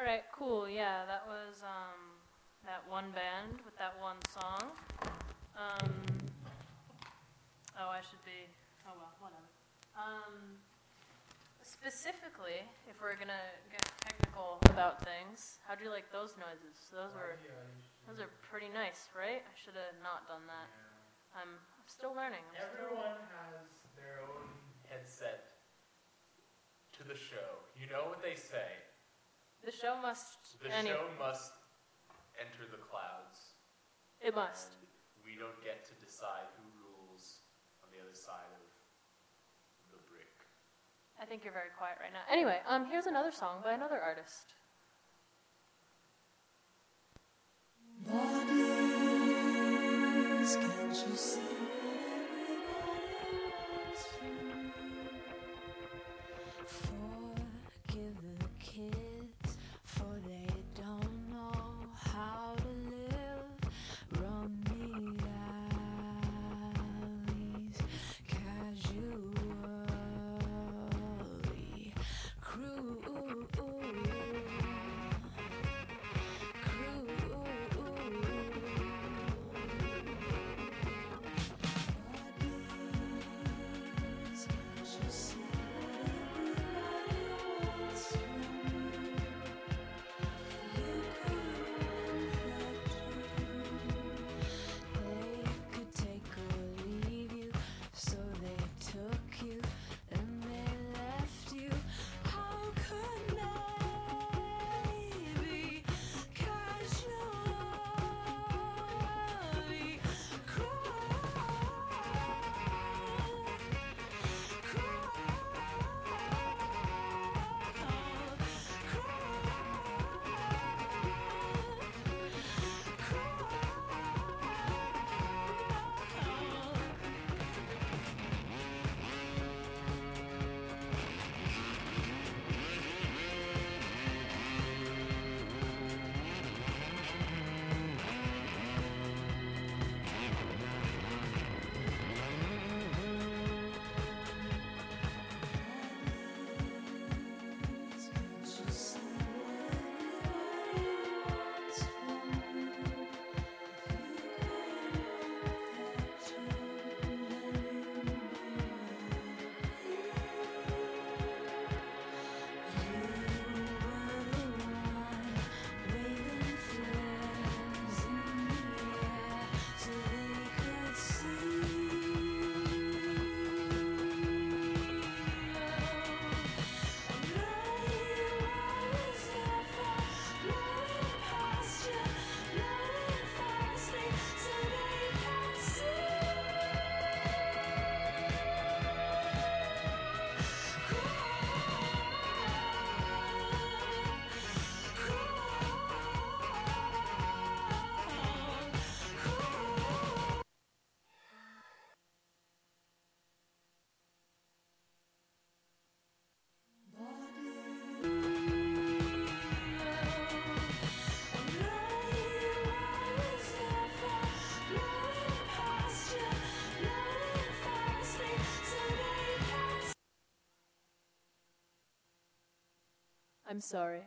right, cool. Yeah, that was that one band with that one song. I should be. Oh well, whatever. Specifically, if we're gonna get technical about things, how'd you like those noises? Those are pretty nice, right? I should have not done that. Yeah. I'm still learning. Everyone has their own headset to the show. You know what they say. The show must. The show must enter the clouds. It must. And we don't get to decide who rules on the other side of the brick. I think you're very quiet right now. Anyway, here's another song by another artist. Bodies, can't you see what everybody wants from you? Forgive the kids, for they don't know how to live. Rummy alleys, casually cruel. I'm sorry.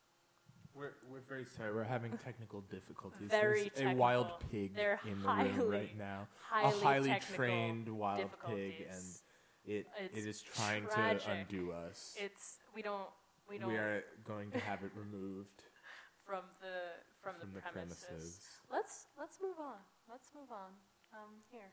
We're very sorry. We're having technical difficulties. Very There's a wild technical. pig They're in the room right now. A highly technical trained wild pig, and difficulties. it is trying tragic. to undo us. We don't We are going to have it removed from the premises. Let's move on. Here.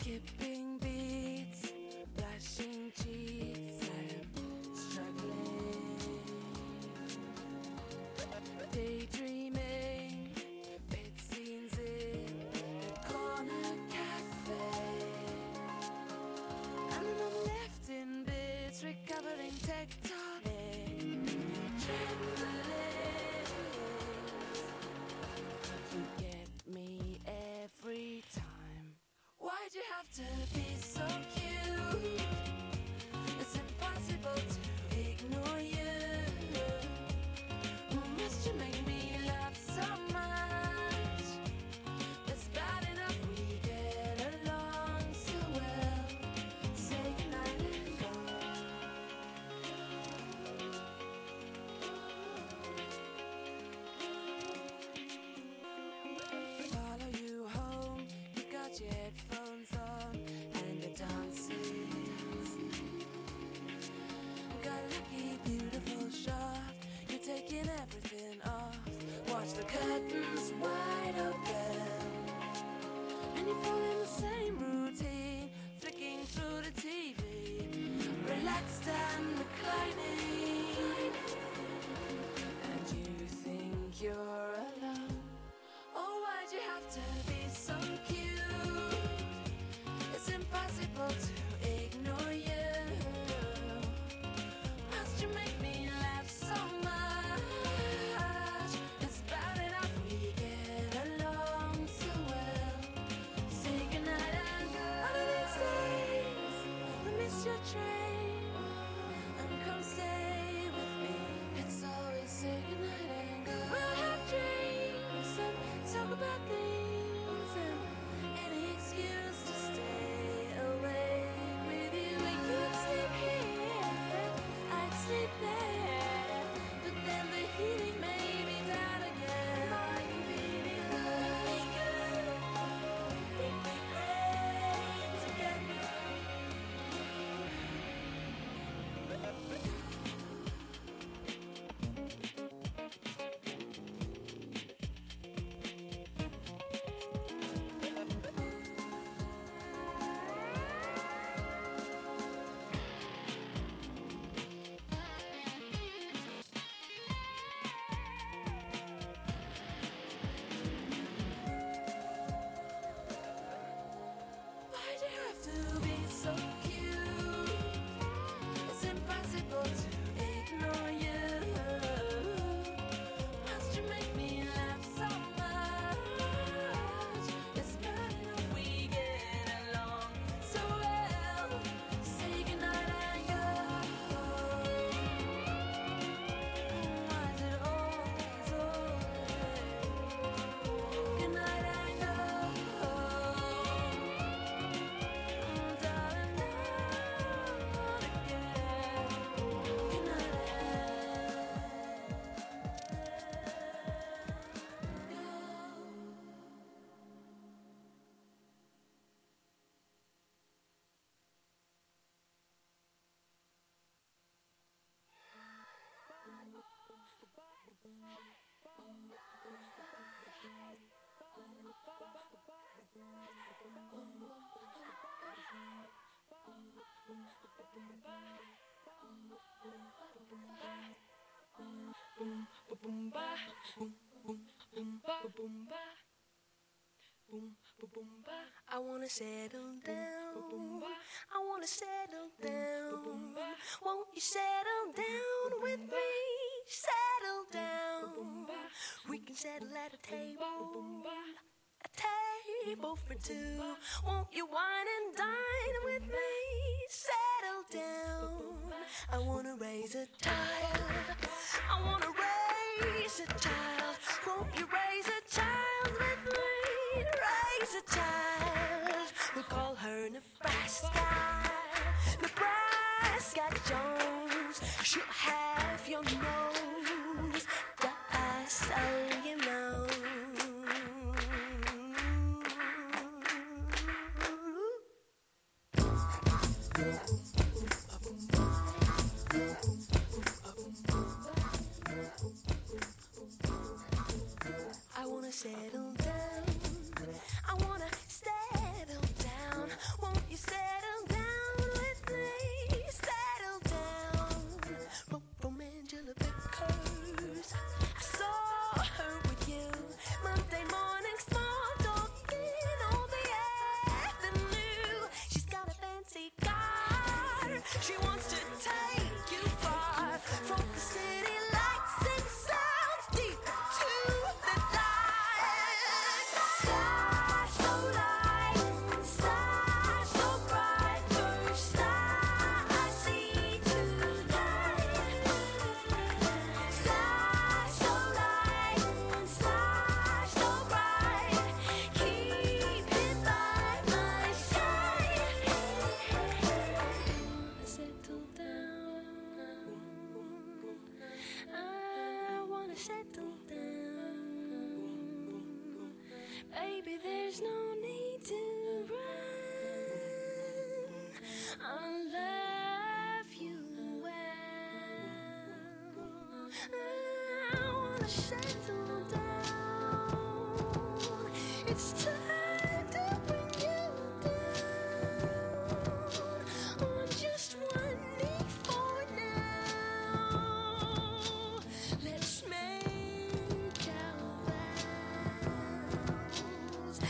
skipping beats, flashing cheeks, I'm struggling, daydreaming, bed scenes in the corner cafe, and then I'm left in bits, recovering tectonic, trembling. You get me every time. Why'd you have to be so cute? It's impossible to ignore you. Must you make me laugh so much? It's bad enough we get along so well. Say goodnight and go. Follow you home, you've got your headphones on and you're dancing. Got a lucky, beautiful shot, you're taking everything off. Watch the curtains wide open, and you fall in the same routine, flicking through the TV, relaxed and reclining, and you think you're alone. Oh, why'd you have to be so cute? It's impossible to ignore you. Must you make me laugh so much? It's bad enough we get along so well. Say goodnight and go. One of these days, I miss your train, and come stay with me. It's always say goodnight and go. We'll have drinks and talk about things, and any excuse to stay awake with you. You'd sleep here, I'd sleep there, but then the heating may be down again. We'd be good, we'd be great together. Why'd you have to be so cute? It's impossible to ignore you. Must you make me laugh so much? It's bad enough we get along so well. Say goodnight and go. Why is it always goodnight and go? Darling, not again. Goodnight and go. I wanna settle down. I wanna settle down. Won't you settle down with me? Settle down. We can settle at a table. A table for two. Won't you wine and dine with me? Settle down. I wanna raise a child. I wanna raise a child. Won't you raise a child with me? Raise a child. We'll call her Nebraska. Nebraska Jones. She'll have your nose. Just so you know. I wanna settle down. I wanna settle down. settle down. It's time to bring you down on just one knee for now. Let's make our vows.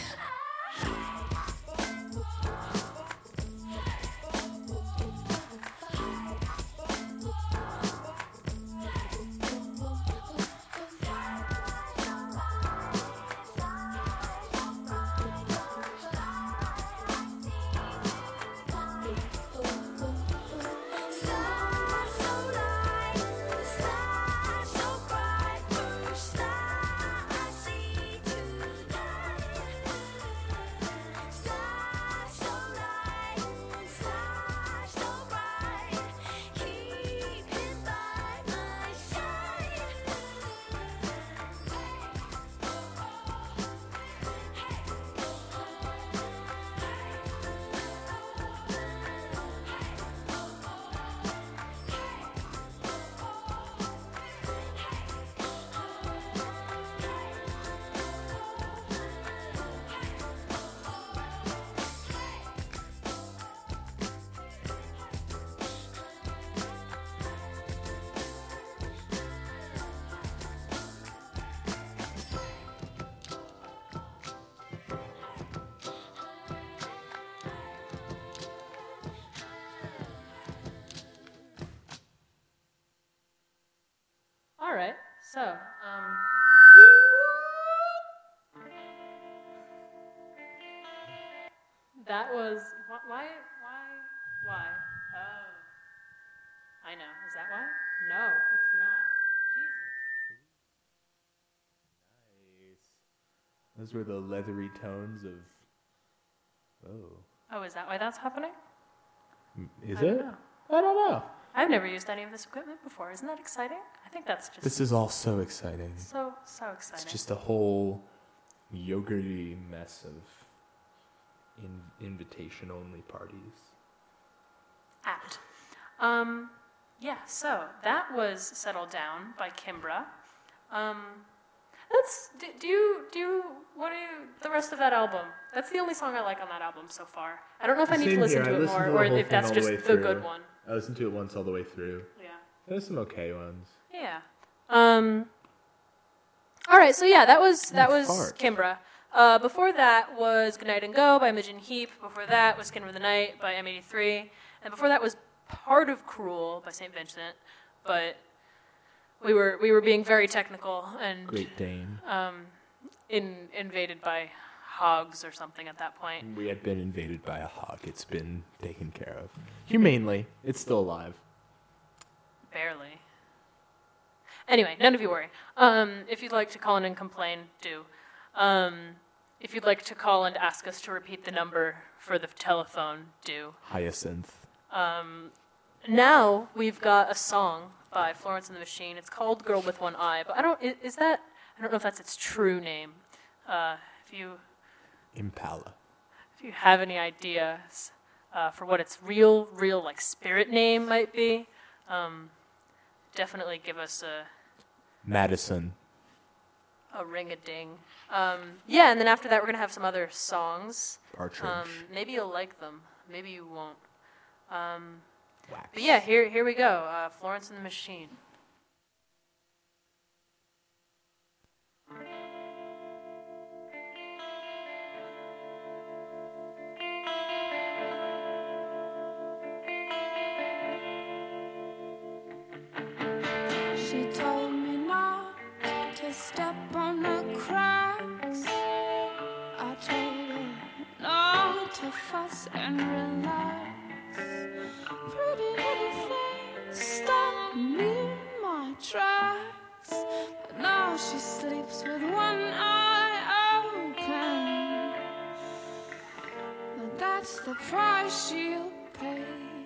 Stars so light, stars so bright, first star I see tonight. Stars so light, stars so bright, keep it by my side. All right. So, that was why? Oh, I know. Is that why? No, it's not. Jesus. Those were the leathery tones of. Oh. Oh, is that why that's happening? Is I don't it? know. I don't know. I've never used any of this equipment before. Isn't that exciting? I think that's just This is all so exciting. so exciting. It's just a whole yogurty mess of invitation-only parties. Apt. Yeah, so that was Settled Down by Kimbra. The rest of that album? That's the only song I like on that album so far. I don't know if I need to Same listen here. to I it listened more, to the or whole if that's thing all just the way the good through. one. I listened to it once all the way through. Yeah. There's some okay ones. Yeah. All right, so yeah, that was fart. Kimbra. Before that was Good Night and Go by Imogen Heap. Before that was Skin of the Night by M83. And before that was Part of Cruel by St. Vincent. But we were being very technical and Great Dane. invaded by hogs or something at that point. We had been invaded by a hog. It's been taken care of. Humanely. It's still alive. Barely. Anyway, none of you worry. If you'd like to call in and complain, do. If you'd like to call and ask us to repeat the number for the telephone, do. Hyacinth. Now we've got a song by Florence and the Machine. It's called "Girl with One Eye," but I don't know if that's its true name. If you Impala. have any ideas for what its real like spirit name might be, definitely give us Madison. a ring-a-ding. Yeah, and then after that we're gonna have some other songs. Partridge. Maybe you'll like them. Maybe you won't. Wax. But yeah, here we go. Florence and the Machine. She told me not to step on the cracks. I told her not to fuss and relax. Pretty little things stopped me in my tracks. But now she sleeps with one eye open. But that's the price she'll pay.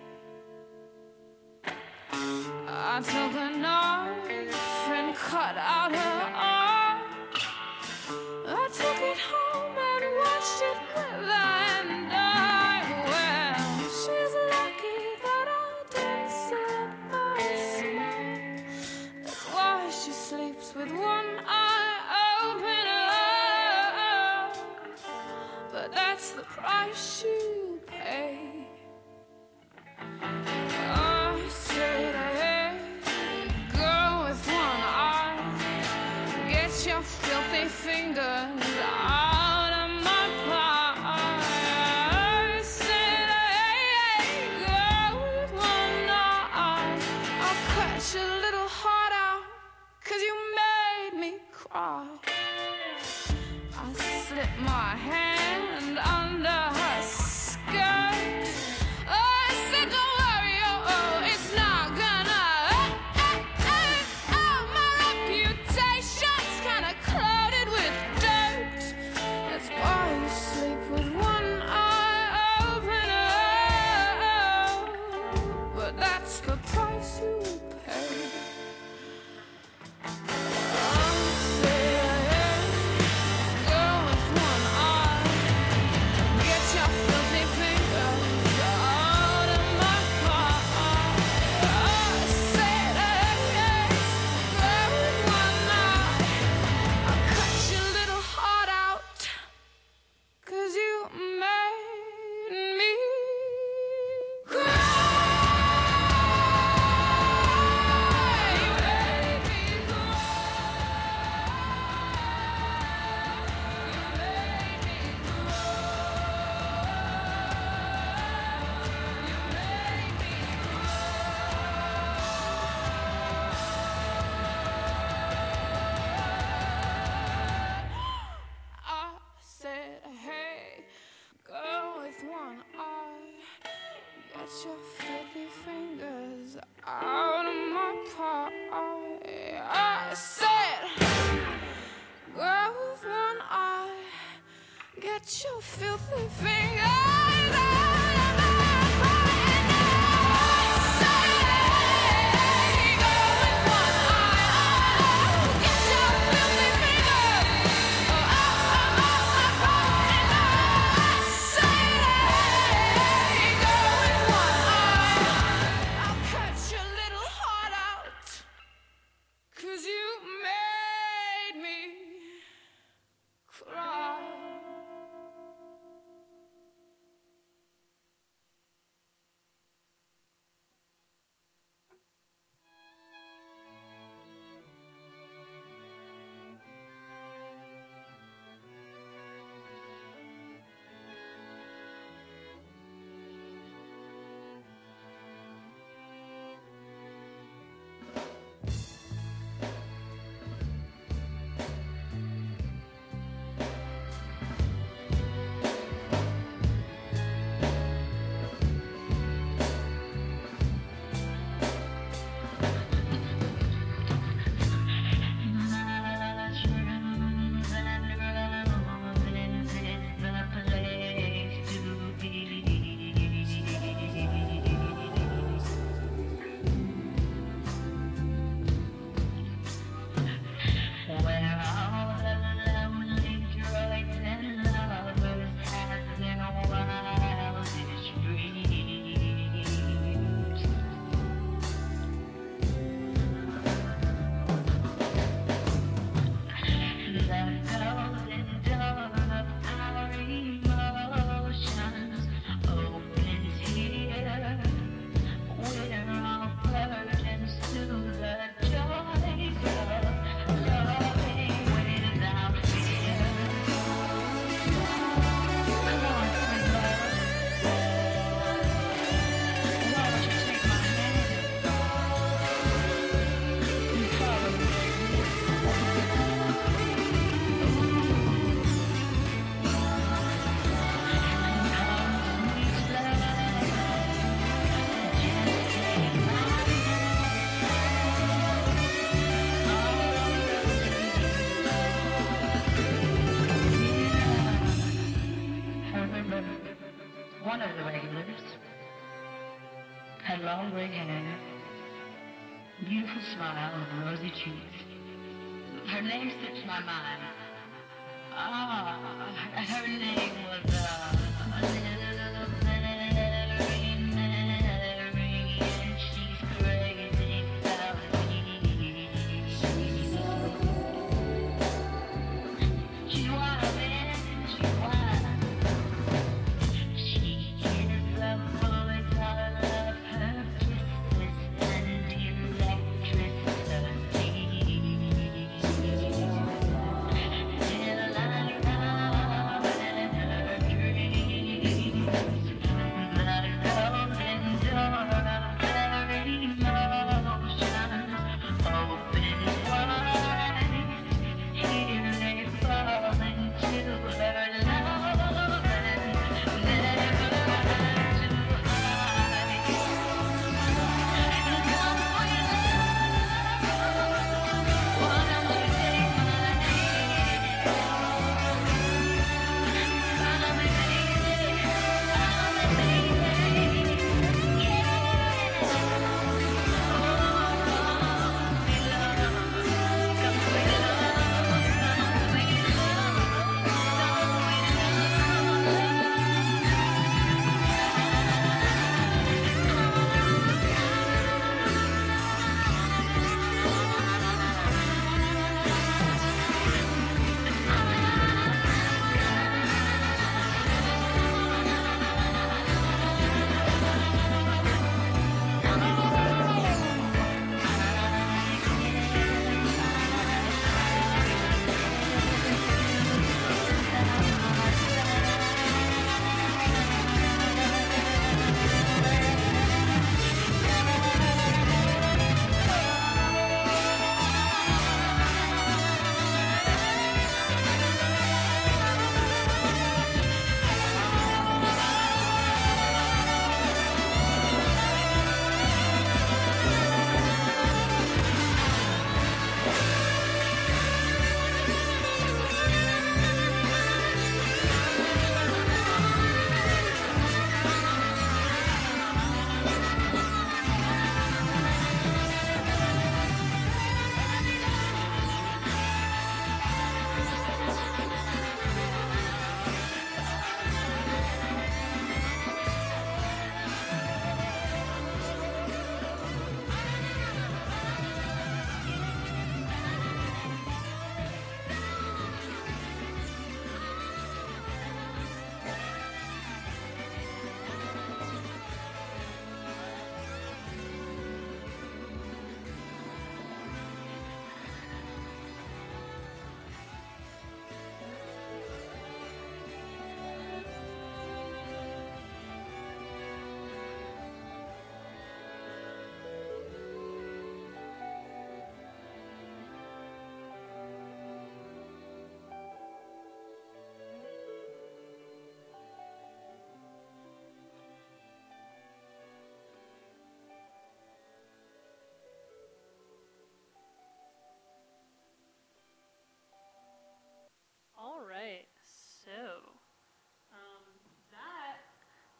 I took a knife and cut out her arm. I took it home and watched it wither and die. Well, she's lucky that I didn't slip last night. That's why she sleeps with one price you pay. I said, hey, girl with one eye, get your filthy fingers out of my pie. I said, hey, girl with one eye, I'll cut your little heart out, 'cause you made me cry. I slipped my hand under her skirt. I said, don't worry, it's not gonna my reputation's kinda clouded with dirt. That's why you sleep with one eye open. But that's the price you pay. Your filthy fingers out of my pie. I said, girl with one eye, get your filthy fingers out of my pie. I said, girl with one eye, get your filthy fingers out of my pie. I said, girl with one eye, I'll cut your little heart out, 'cause you made me cry. One of the regulars had long gray hair, beautiful smile, and rosy cheeks. Her name slips my mind. Her name was Little Mary, and she's crazy about me. She's wild, man, she's wild.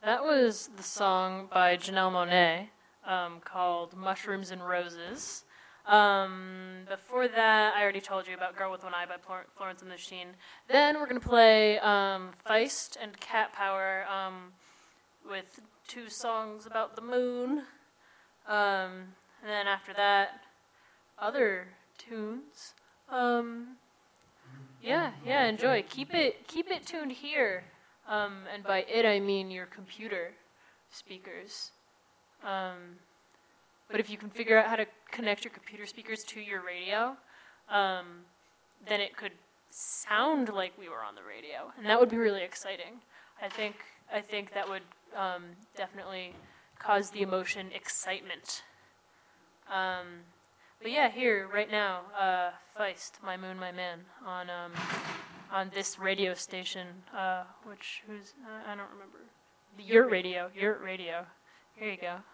That was the song by Janelle Monáe called Mushrooms and Roses. Before that, I already told you about Girl with One Eye by Florence and the Machine. Then we're going to play Feist and Cat Power with 2 songs about the moon. And then after that, other tunes. Yeah, enjoy. Keep it tuned here. And by it, I mean your computer speakers. But if you can figure out how to connect your computer speakers to your radio, then it could sound like we were on the radio, and that would be really exciting. I think that would definitely cause the emotion excitement. But yeah, here right now, Feist, My Moon, My Man, on this radio station, I don't remember. Yurt Radio. Here you go.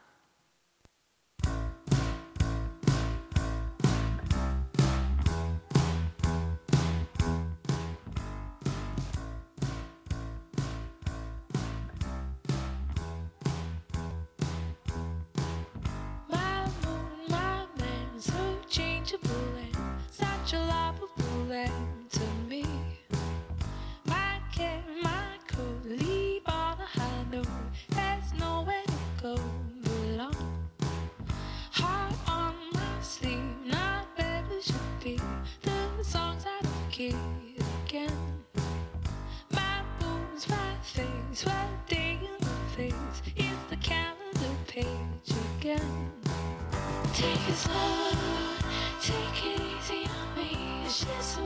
My moon, my man, so changeable and such a lovable end to me. My cat, my coat, leave on a high note. There's nowhere to go belong. Heart on my sleeve, not where it should be. The songs I don't get again. My moon's my face, what day in the face is the calendar page again. Take it slow, take it easy on me. She's so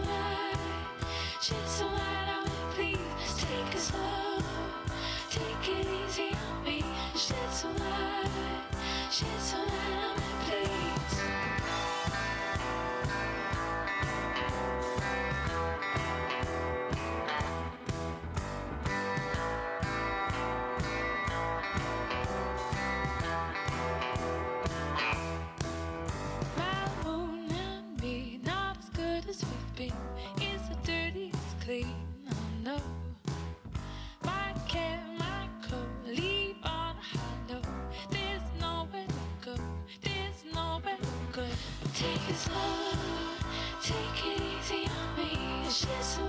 light on me, please. Take it slow, take it easy on me. She's so light on me, please. My moon and me, not as good as we've been. It's the dirtiest clean, I know. My cat, my coat, leave on a high note. There's nowhere to go, there's nowhere to go. Take it slow, take it easy on me. She's so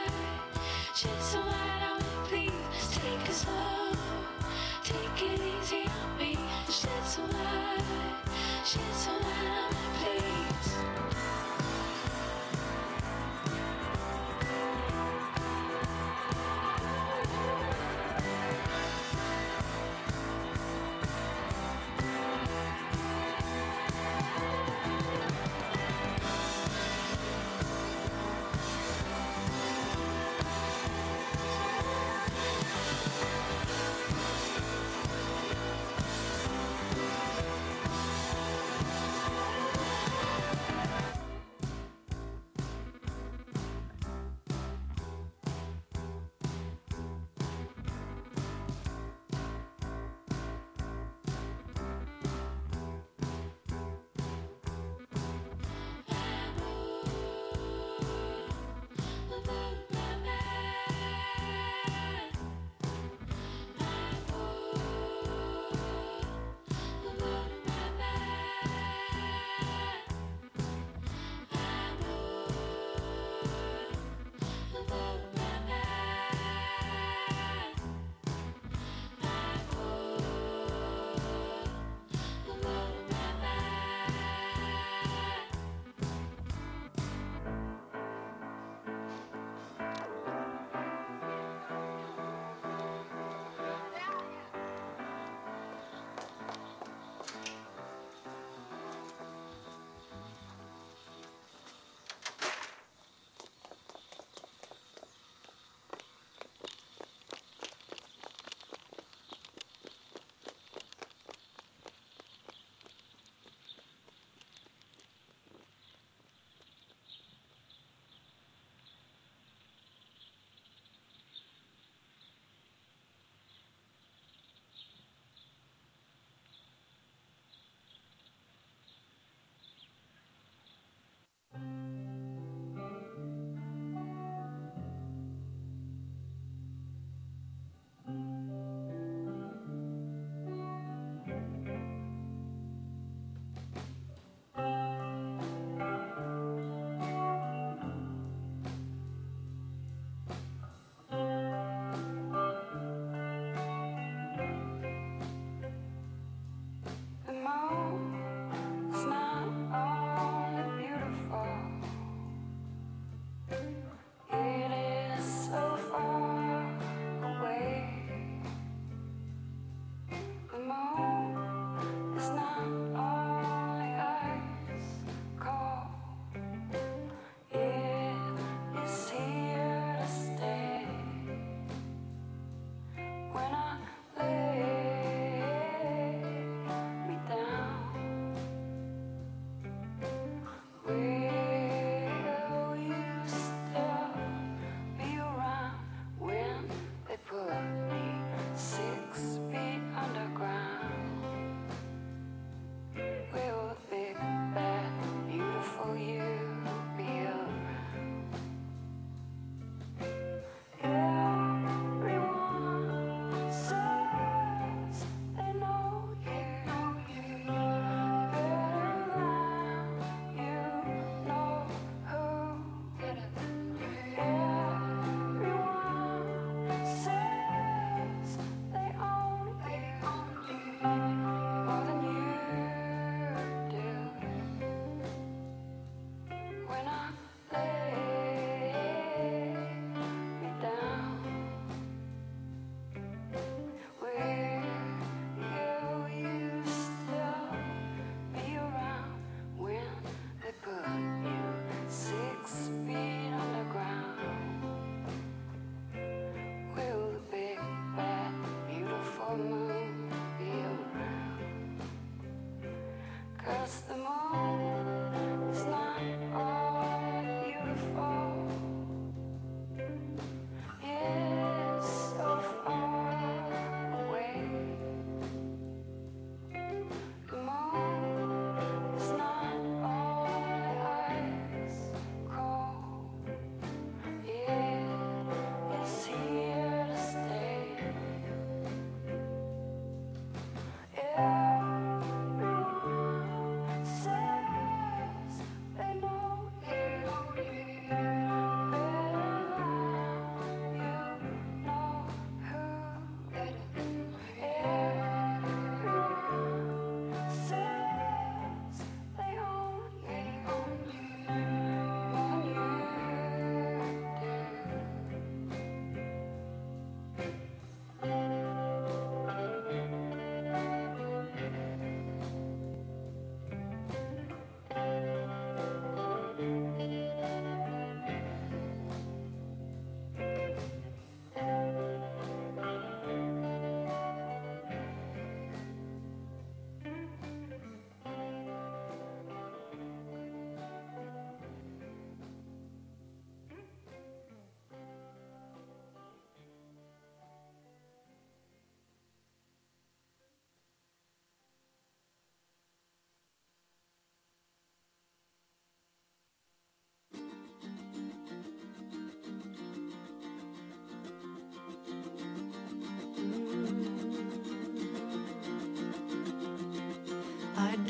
light on me, please. Take it slow, take it easy on me. She's so light on me, please.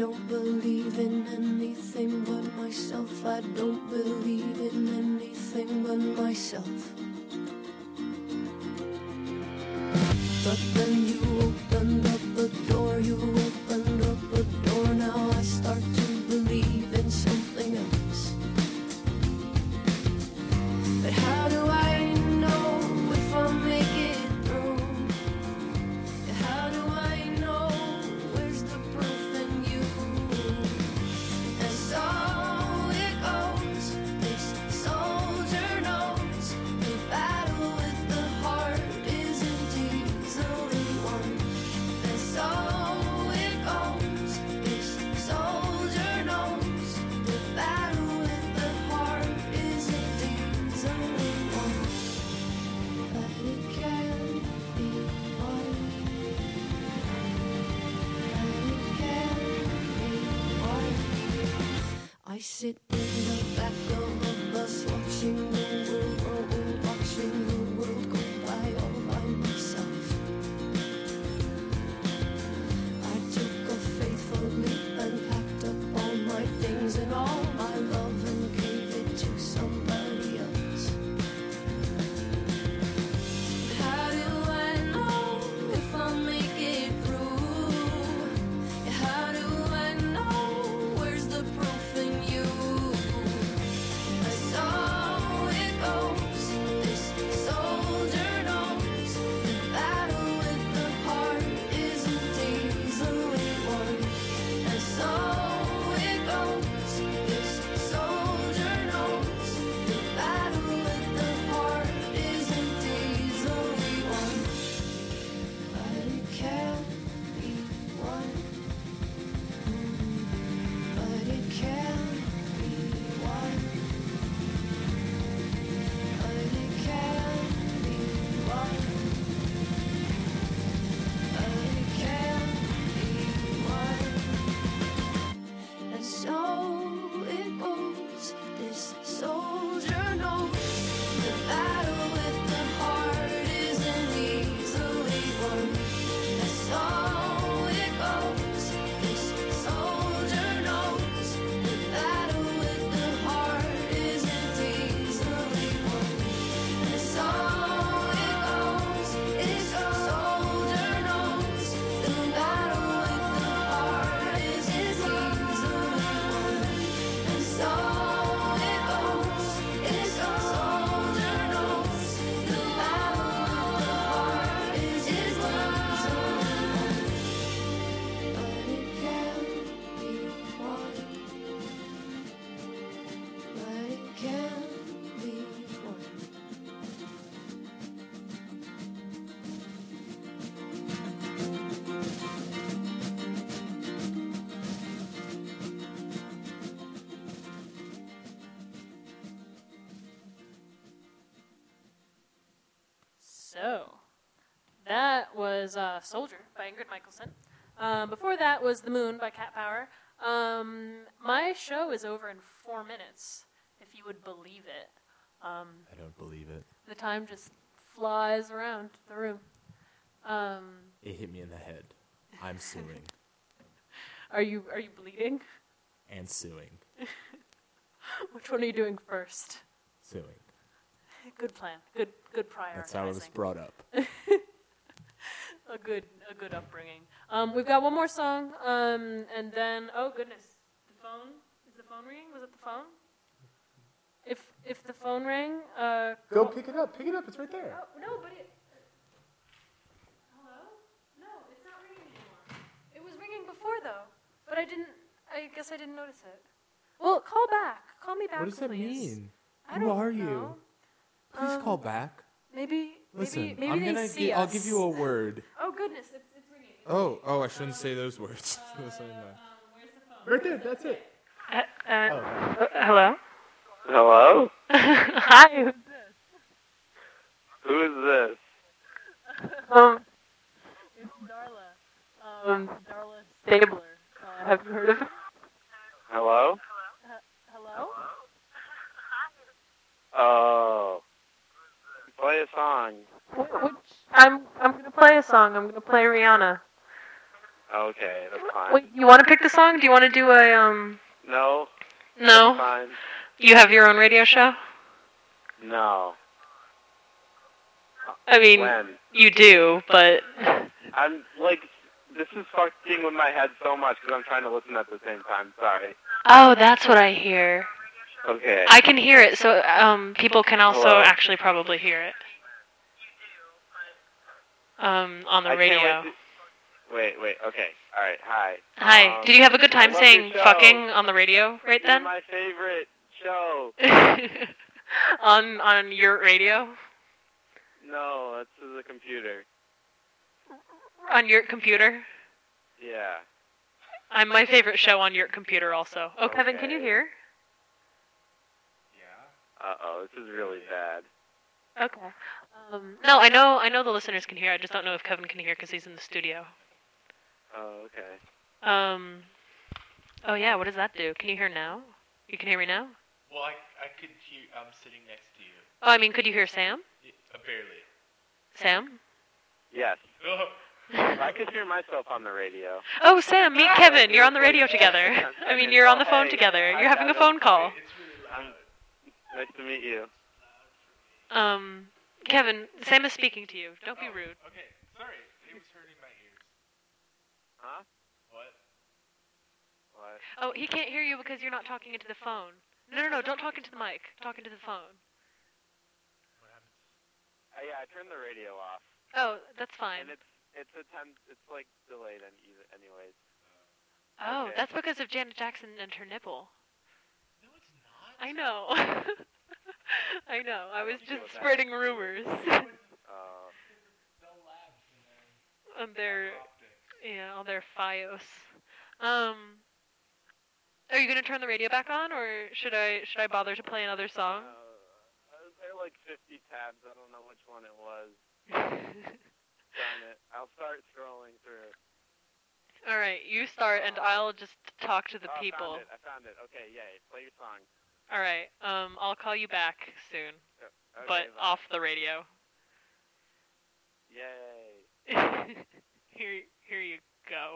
don't believe in anything but myself. I don't believe in anything but myself. But then you opened up a door, you opened up a door. Now I start to believe in something else. But how do I know if I'll make it through? How do I know where's the proof in you? And so it goes, this soldier knows the battle with the heart isn't easily won. And so it goes, this soldier knows the battle with the heart isn't easily won. But it can be won. I sit in the back of a bus watching the world go by all by myself. I took a faithful leap and packed up all my things and all my love and gave it to somebody else. How do I know if I'll make it through? How do I know where's the proof in you? And so it goes, this soldier knows the battle with the heart isn't easily won. And so it goes, this soldier knows the battle with the heart isn't easily won. But it can be won. But it can be won. But it can be won. But it can be won. And so it goes, this soldier knows the battle with the heart isn't easily won. And so it goes, this soldier knows the battle with the heart isn't easily won. And so it goes, this soldier knows the battle with the heart isn't easily won. And so it goes, this soldier knows the battle with the heart isn't easily won. But it can be won. But it can be won. So, that was Soldier by Ingrid Michaelson. Before that was The Moon by Cat Power. My show is over in 4 minutes, if you would believe it. I don't believe it. The time just flies around the room. It hit me in the head. I'm suing Are you bleeding? and suing. Which one are you doing first? Suing. Good plan. Good prioritizing. That's how it was brought up. A good upbringing. We've got one more song, and then oh goodness, the phone is the phone ringing? Was it the phone? If the phone rang, Go pick it up. Pick it up. It's right there. Oh no, but it. Hello? No, it's not ringing anymore. It was ringing before though, but I guess I didn't notice it. Well, call back. Call me back, What does that please. mean? I Who don't are know. you? Please call back. Maybe. Listen, maybe I'm they gonna. see I'll us. give you a word. Oh goodness, it's ringing. Oh! I shouldn't say those words. Where's the phone? Right there. That's it. Hello. Hello? Hi. Who is this? It's Darla. Darla Stabler. Have you heard of her? Hello? Hello? Oh. Play a song. Which I'm gonna play a song. I'm gonna play Rihanna. Okay, that's fine. Wait, you want to pick the song? Do you want to do a No, No. fine. You have your own radio show? No. I mean, When? you do, but I'm like, this is fucking with my head so much because I'm trying to listen at the same time. Sorry. oh, that's what I hear. Okay. I can hear it, so people can also Hello? actually probably hear it. On the I radio. can't wait. Wait. Okay. All right. Hi. Hi. Did you have a good I time love saying your show. fucking on the radio right This then? is my favorite show. on your radio? No, that's to the computer. On your computer? Yeah. I'm my favorite show on your computer also. Oh, Kevin, can you Okay. hear? Yeah. Uh-oh, this is really bad. Okay. No, I know the listeners can hear. I just don't know if Kevin can hear because he's in the studio. Oh, okay. Oh yeah, what does that do? Can you hear now? You can hear me now? Well, I could hear. I'm sitting next to you. Oh, I mean, could you hear Sam? Barely. Sam? Yes. I could hear myself on the radio. Oh, Sam, meet Kevin. You're on the radio together. I mean, you're on the phone Hey, together. I You're having a got it. phone call. It's really loud. Nice to meet you. Kevin, Sam is speaking to you. Don't be rude. Okay, sorry. It was hurting my ears. Huh? What? What? Oh, he can't hear you because you're not talking into the phone. No, don't talk into the mic. Talk into the phone. What happened? Yeah, I turned the radio off. Oh, that's fine. And it's like delayed anyways. Oh, okay. that's because of Janet Jackson and her nipple. No, it's not. I know. I know. I was don't deal just with that. spreading rumors. Cell Labs and then on their optics. on their FiOS. Are you gonna turn the radio back on, or should I bother to play another song? There are like 50 tabs. I don't know which one it was. Darn it. I'll start scrolling through. All right, you start, and I'll just talk to the Oh, people. I found it. Okay, yay. Play your song. All right. I'll call you back soon, Okay, but bye. off the radio. Yay. Here you go.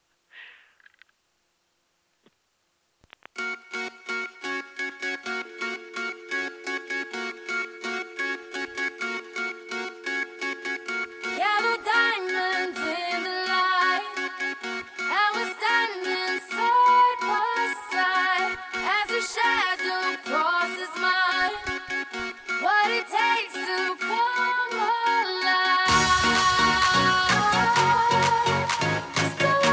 Yellow diamonds in the light, and we're standing side by side as a shadow crosses mine. What it takes to come alive. Just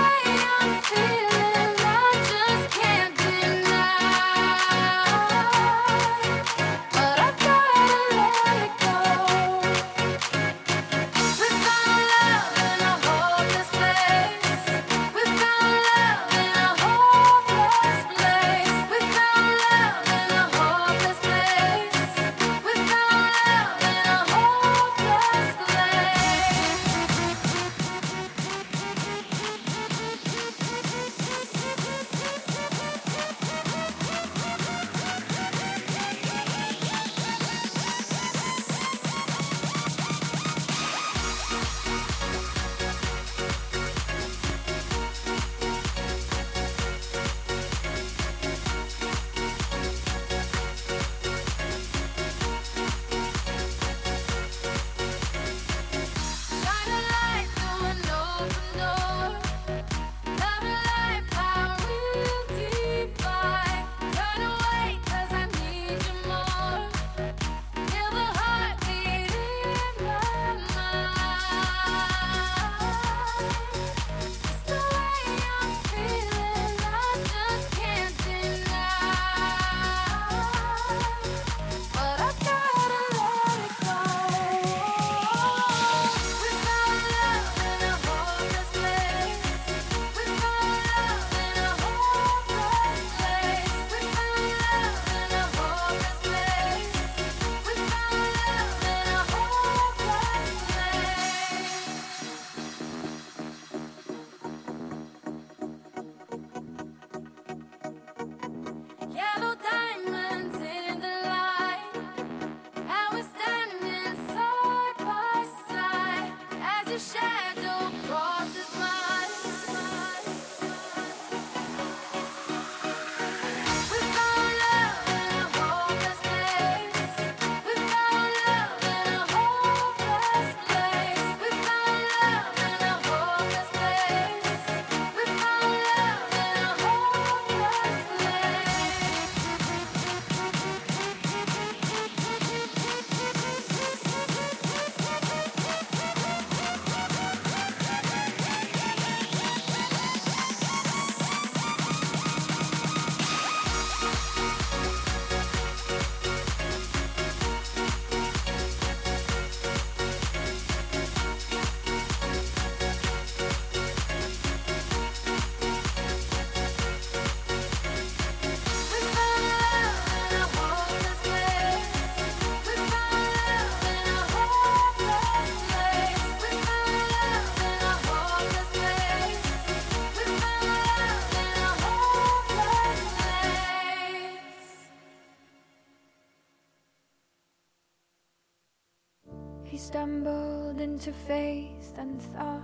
He stumbled into faith and thought,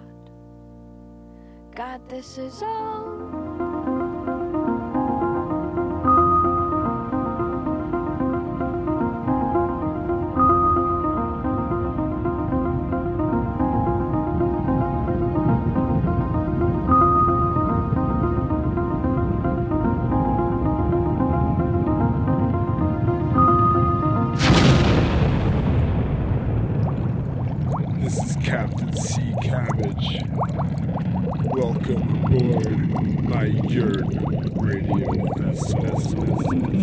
God, this is all. This is Captain C. Cabbage. Welcome aboard my yurt radio vessel.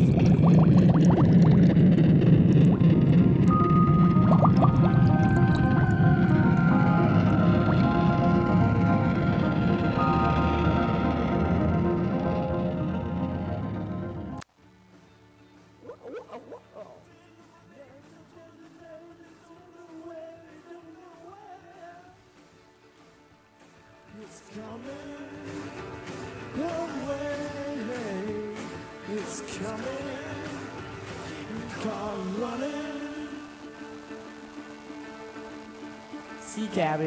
It's coming away. It's coming. Come running. Sea cabbage.